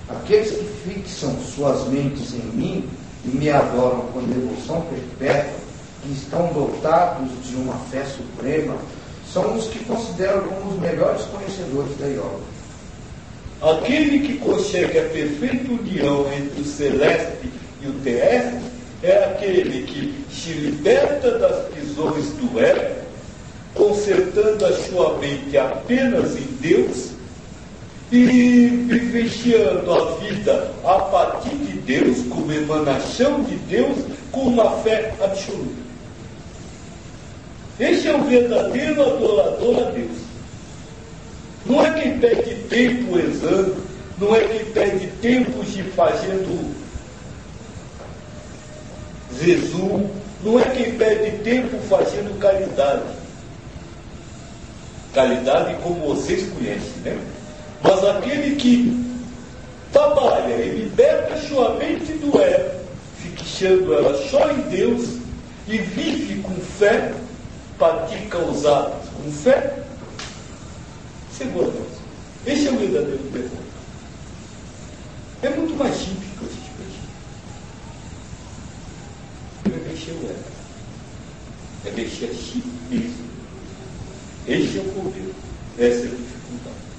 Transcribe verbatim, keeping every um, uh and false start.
Aqueles que fixam suas mentes em mim e me adoram com devoção perpétua, que estão dotados de uma fé suprema, são os que considero como os melhores conhecedores da yoga. Aquele que consegue a perfeita união entre o celeste e o terrestre é aquele que se liberta das prisões do ego, concentrando a sua mente apenas em Deus e vivenciando a vida a partir de Deus, como emanação de Deus, com uma fé absoluta. Esse é o verdadeiro adorador a Deus. Não é quem perde tempo rezando, não é quem perde tempo se fazendo zezum, não é quem perde tempo fazendo caridade. Caridade como vocês conhecem, né? Mas aquele que trabalha e liberta sua mente do ego, fixando ela só em Deus e vive com fé, pratica os atos com fé, segura Deus. Esse é o verdadeiro perdão. É muito mais simples que eu te expliquei. É mexer o ego. É mexer a si mesmo. Esse é o poder. Essa é a dificuldade.